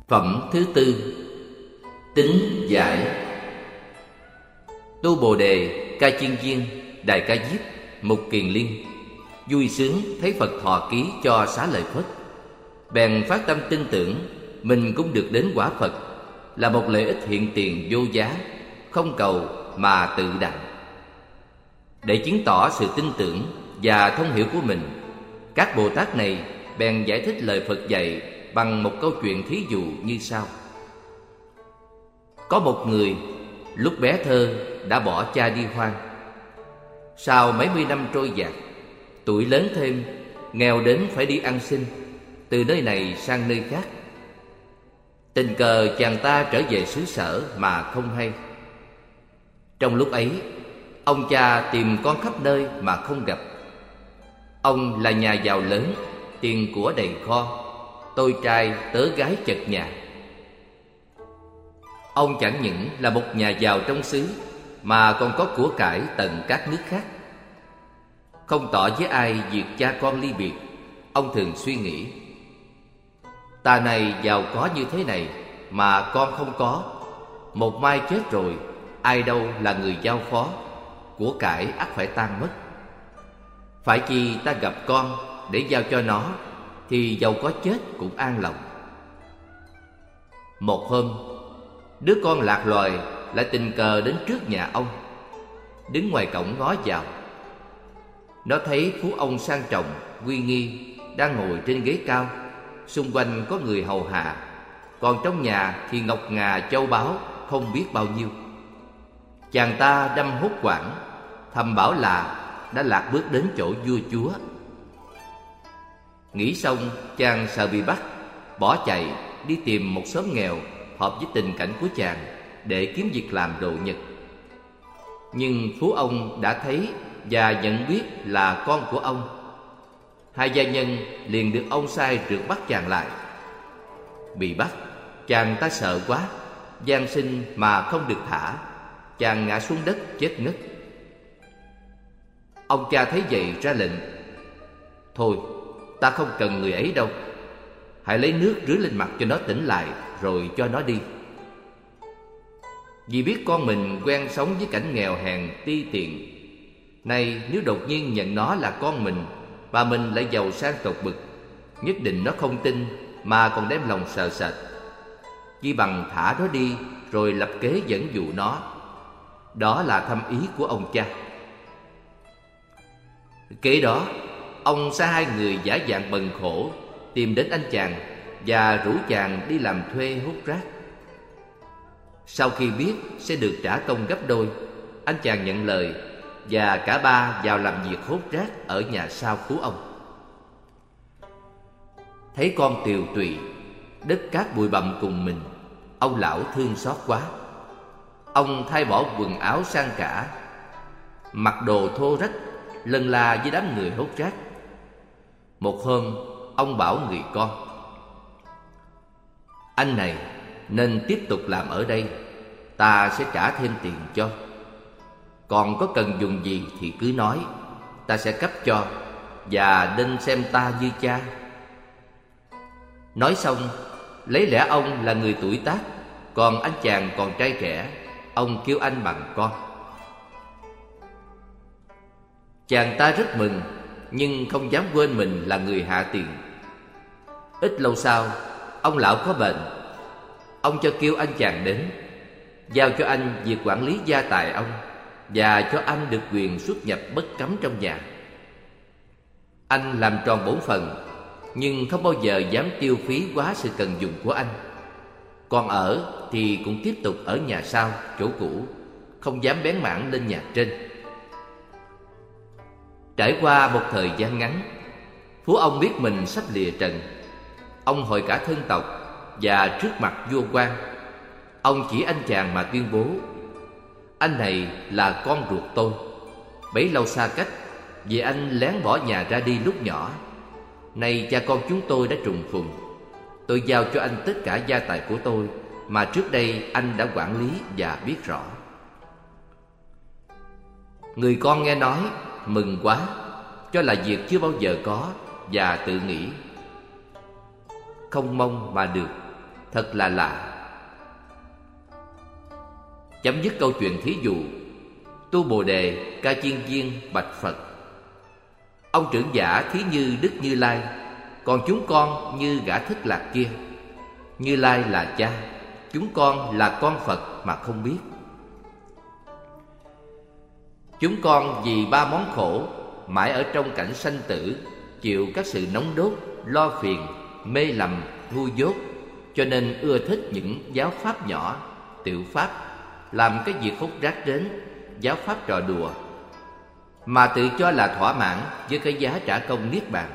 Phẩm thứ tư: Tính giải. Tu Bồ Đề, Ca Chiên Viên, Đại Ca Diếp, Mục Kiền Liên vui sướng thấy Phật thọ ký cho xá lợi Phất, bèn phát tâm tin tưởng mình cũng được đến quả Phật, là một lợi ích hiện tiền vô giá, không cầu mà tự đặng. Để chứng tỏ sự tin tưởng và thông hiểu của mình, các Bồ Tát này bèn giải thích lời Phật dạy bằng một câu chuyện thí dụ như sau. Có một người lúc bé thơ đã bỏ cha đi hoang. Sau mấy mươi năm trôi dạt, tuổi lớn thêm, nghèo đến phải đi ăn xin từ nơi này sang nơi khác. Tình cờ chàng ta trở về xứ sở mà không hay. Trong lúc ấy, ông cha tìm con khắp nơi mà không gặp. Ông là nhà giàu lớn, tiền của đầy kho, tôi trai tớ gái chật nhà. Ông chẳng những là một nhà giàu trong xứ, mà còn có của cải tận các nước khác. Không tỏ với ai việc cha con ly biệt, ông thường suy nghĩ: ta này giàu có như thế này mà con không có, một mai chết rồi, ai đâu là người giao phó, của cải ắt phải tan mất. Phải chi ta gặp con để giao cho nó, thì dầu có chết cũng an lòng. Một hôm, đứa con lạc loài lại tình cờ đến trước nhà ông, đứng ngoài cổng ngó vào. Nó thấy phú ông sang trọng, uy nghi, đang ngồi trên ghế cao, xung quanh có người hầu hạ, còn trong nhà thì ngọc ngà châu báu không biết bao nhiêu. Chàng ta đâm hốt hoảng, thầm bảo là đã lạc bước đến chỗ vua chúa. Nghĩ xong, chàng sợ bị bắt, bỏ chạy đi tìm một xóm nghèo hợp với tình cảnh của chàng để kiếm việc làm độ nhật. Nhưng phú ông đã thấy và nhận biết là con của ông. Hai gia nhân liền được ông sai rượt bắt chàng lại. Bị bắt, chàng ta sợ quá, van xin mà không được thả. Chàng ngã xuống đất chết ngất. Ông cha thấy vậy ra lệnh: thôi, ta không cần người ấy đâu, hãy lấy nước rưới lên mặt cho nó tỉnh lại, rồi cho nó đi. Vì biết con mình quen sống với cảnh nghèo hèn ti tiện, nay nếu đột nhiên nhận nó là con mình, và mình lại giàu sang tột bực, nhất định nó không tin mà còn đem lòng sợ sệt. Chỉ bằng thả nó đi rồi lập kế dẫn dụ nó. Đó là thâm ý của ông cha. Kế đó, ông sai hai người giả dạng bần khổ tìm đến anh chàng và rủ chàng đi làm thuê hút rác. Sau khi biết sẽ được trả công gấp đôi, anh chàng nhận lời và cả ba vào làm việc hút rác ở nhà sau phú ông. Thấy con tiều tụy, đất cát bụi bặm cùng mình, ông lão thương xót quá. Ông thay bỏ quần áo sang cả, mặc đồ thô rách, lân la với đám người hút rác. Một hôm, ông bảo người con: anh này nên tiếp tục làm ở đây, ta sẽ trả thêm tiền cho. Còn có cần dùng gì thì cứ nói, ta sẽ cấp cho, và nên xem ta như cha. Nói xong, lấy lẽ ông là người tuổi tác, còn anh chàng còn trai trẻ, ông kêu anh bằng con. Chàng ta rất mừng, nhưng không dám quên mình là người hạ tiền. Ít lâu sau, ông lão có bệnh. Ông cho kêu anh chàng đến, giao cho anh việc quản lý gia tài ông, và cho anh được quyền xuất nhập bất cấm trong nhà. Anh làm tròn bổn phận, nhưng không bao giờ dám tiêu phí quá sự cần dùng của anh. Còn ở thì cũng tiếp tục ở nhà sau, chỗ cũ, không dám bén mảng lên nhà trên. Trải qua một thời gian ngắn, phú ông biết mình sắp lìa trần. Ông hội cả thân tộc, và trước mặt vua quan, ông chỉ anh chàng mà tuyên bố: anh này là con ruột tôi. Bấy lâu xa cách, vì anh lén bỏ nhà ra đi lúc nhỏ. Nay cha con chúng tôi đã trùng phùng. Tôi giao cho anh tất cả gia tài của tôi mà trước đây anh đã quản lý và biết rõ. Người con nghe nói mừng quá, cho là việc chưa bao giờ có, và tự nghĩ: không mong mà được, Thật là lạ. Chấm dứt câu chuyện thí dụ, Tu Bồ Đề Ca Chiên Viên bạch Phật: ông trưởng giả thí như Đức Như Lai, còn chúng con như gã thất lạc kia. Như Lai là cha, chúng con là con Phật mà không biết. Chúng con vì ba món khổ, mãi ở trong cảnh sanh tử, chịu các sự nóng đốt, lo phiền, mê lầm, ngu dốt, cho nên ưa thích những giáo pháp nhỏ, tiểu pháp, làm cái việc hút rác đến, giáo pháp trò đùa, mà tự cho là thỏa mãn với cái giá trả công niết bàn.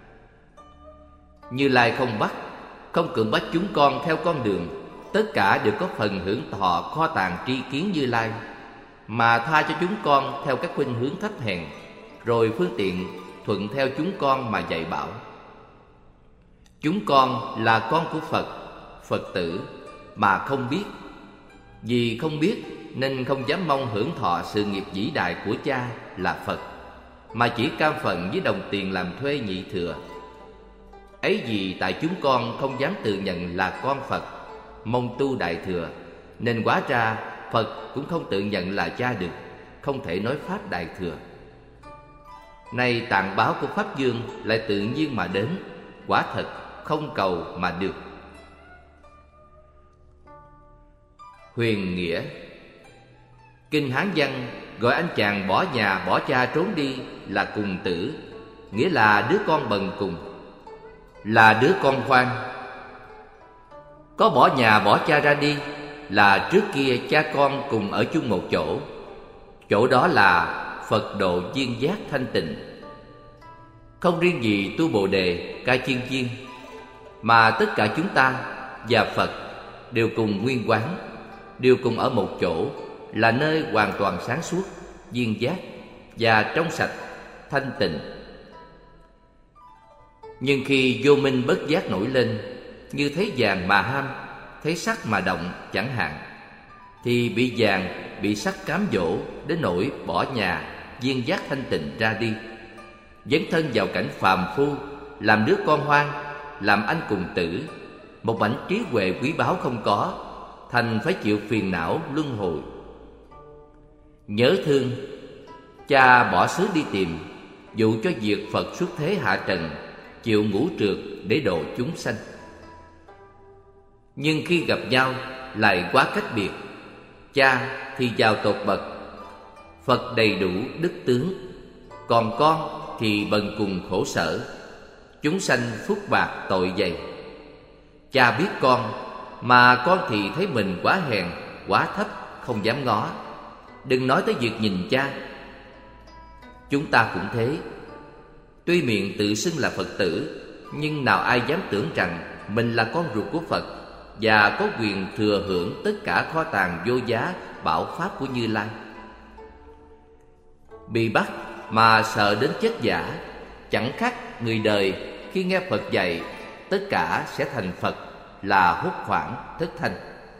Như Lai không cưỡng bắt chúng con theo con đường, tất cả đều có phần hưởng thọ kho tàng tri kiến Như Lai, mà tha cho chúng con theo các khuynh hướng thấp hèn, rồi phương tiện thuận theo chúng con mà dạy bảo. Chúng con là con của Phật, Phật tử, mà không biết. Vì không biết nên không dám mong hưởng thọ sự nghiệp vĩ đại của cha là Phật, mà chỉ cam phận với đồng tiền làm thuê nhị thừa. Ấy vì tại chúng con không dám tự nhận là con Phật, mong tu đại thừa, nên hóa ra Phật cũng không tự nhận là cha được, không thể nói pháp đại thừa. Nay tạng báo của Pháp Dương lại tự nhiên mà đến, quả thật không cầu mà được. Huyền nghĩa. Kinh Hán Văn gọi anh chàng bỏ nhà bỏ cha trốn đi là cùng tử, nghĩa là đứa con bần cùng, là đứa con hoang. Có bỏ nhà bỏ cha ra đi là trước kia cha con cùng ở chung một chỗ. Chỗ đó là Phật độ viên giác thanh tịnh. Không riêng gì Tu Bồ Đề Ca Chiên Viên, mà tất cả chúng ta và Phật đều cùng nguyên quán, đều cùng ở một chỗ, là nơi hoàn toàn sáng suốt, viên giác và trong sạch, thanh tịnh. Nhưng khi vô minh bất giác nổi lên, như thấy vàng mà ham, thấy sắc mà động chẳng hạn, thì bị vàng, bị sắc cám dỗ đến nỗi bỏ nhà, viên giác thanh tịnh ra đi, dấn thân vào cảnh phàm phu, làm đứa con hoang, làm anh cùng tử, một mảnh trí huệ quý báu không có, thành phải chịu phiền não luân hồi. Nhớ thương, cha bỏ xứ đi tìm, dụ cho việc Phật xuất thế hạ trần, chịu ngũ trượt để độ chúng sanh. Nhưng khi gặp nhau lại quá cách biệt. Cha thì giàu tột bậc, Phật đầy đủ đức tướng, còn con thì bần cùng khổ sở, chúng sanh phúc bạc tội dày. Cha biết con, mà con thì thấy mình quá hèn, quá thấp, không dám ngó, đừng nói tới việc nhìn cha. Chúng ta cũng thế. Tuy miệng tự xưng là Phật tử, nhưng nào ai dám tưởng rằng mình là con ruột của Phật và có quyền thừa hưởng tất cả kho tàng vô giá bảo pháp của Như Lai. Bị bắt mà sợ đến chết giả, chẳng khác người đời khi nghe Phật dạy tất cả sẽ thành Phật là hốt hoảng thất thanh.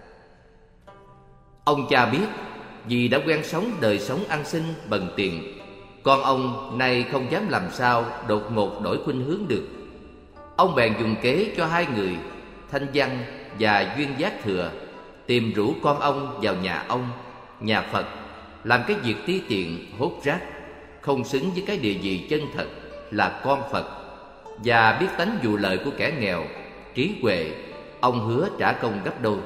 Ông cha biết, vì đã quen sống đời sống ăn xin bần tiền, con ông nay không dám làm sao đột ngột đổi khuynh hướng được. Ông bèn dùng kế cho hai người, Thanh Văn và Duyên Giác Thừa, tìm rủ con ông vào nhà ông, nhà Phật, làm cái việc ti tiện hốt rác, không xứng với cái địa vị chân thật là con Phật, và biết tánh vụ lợi của kẻ nghèo, trí huệ. Ông hứa trả công gấp đôi.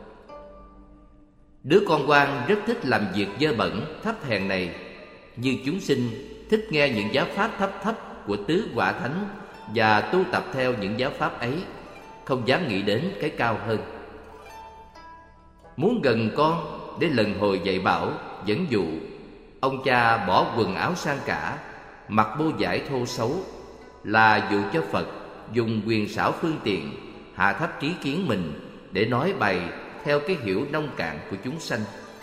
Đứa con quan rất thích làm việc dơ bẩn thấp hèn này, như chúng sinh thích nghe những giáo pháp thấp thấp của tứ quả thánh và tu tập theo những giáo pháp ấy, không dám nghĩ đến cái cao hơn. Muốn gần con để lần hồi dạy bảo dẫn dụ, ông cha bỏ quần áo sang cả, mặc bô vải thô xấu, là dụ cho Phật dùng quyền xảo phương tiện hạ thấp trí kiến mình để nói bày theo cái hiểu nông cạn của chúng sanh.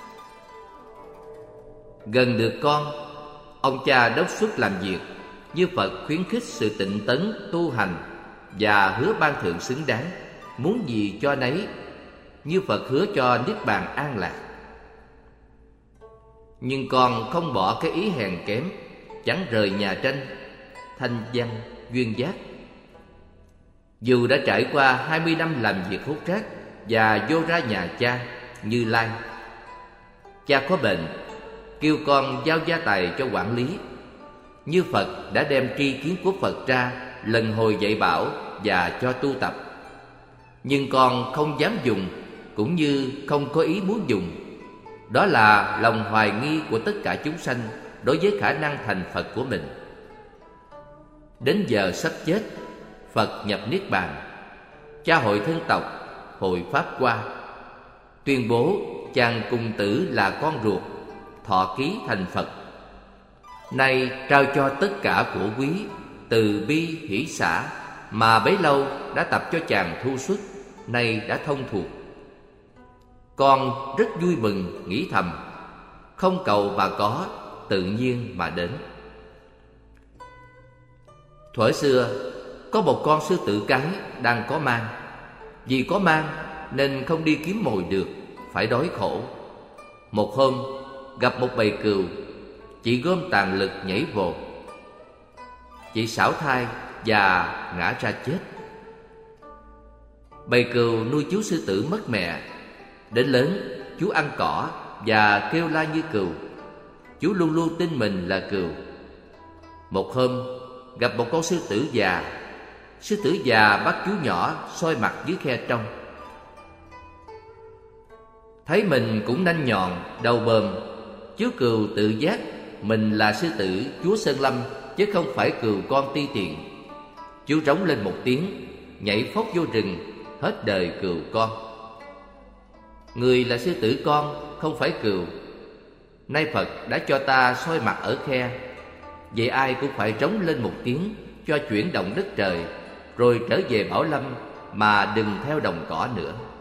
Gần được con, ông cha đốc xuất làm việc, như Phật khuyến khích sự tịnh tấn tu hành và hứa ban thượng xứng đáng, muốn gì cho nấy, như Phật hứa cho niết bàn an lạc. Nhưng con không bỏ cái ý hèn kém, chẳng rời nhà tranh, Thanh Văn, Duyên Giác. Dù đã trải qua 20 năm làm việc hút rác và vô ra nhà cha Như Lai, cha có bệnh, kêu con giao gia tài cho quản lý. Như Phật đã đem tri kiến của Phật ra lần hồi dạy bảo và cho tu tập, nhưng con không dám dùng, cũng như không có ý muốn dùng. Đó là lòng hoài nghi của tất cả chúng sanh đối với khả năng thành Phật của mình. Đến giờ sắp chết, Phật nhập Niết Bàn, cha hội thân tộc, hội Pháp Hoa, tuyên bố chàng cùng tử là con ruột, thọ ký thành Phật. Nay trao cho tất cả của quý, từ bi hỷ xả mà bấy lâu đã tập cho chàng thu xuất, nay đã thông thuộc. Con rất vui mừng nghĩ thầm, không cầu và có, tự nhiên mà đến. Thuở xưa có một con sư tử cái đang có mang. Vì có mang nên không đi kiếm mồi được, phải đói khổ. Một hôm gặp một bầy cừu, chị gom tàn lực nhảy vồ. Chị xảo thai và ngã ra chết. Bầy cừu nuôi chú sư tử mất mẹ. Đến lớn, chú ăn cỏ và kêu la như cừu. Chú luôn luôn tin mình là cừu. Một hôm gặp một con sư tử già. Sư tử già bắt chú nhỏ soi mặt dưới khe trong. Thấy mình cũng nanh nhọn, đầu bờm, chú cừu tự giác mình là sư tử chúa Sơn Lâm, chứ không phải cừu con ti tiện. Chú rống lên một tiếng, nhảy phóc vô rừng, hết đời cừu con. Người là sư tử con, không phải cừu. Nay Phật đã cho ta soi mặt ở khe, vậy ai cũng phải rống lên một tiếng cho chuyển động đất trời, rồi trở về Bảo Lâm mà đừng theo đồng cỏ nữa.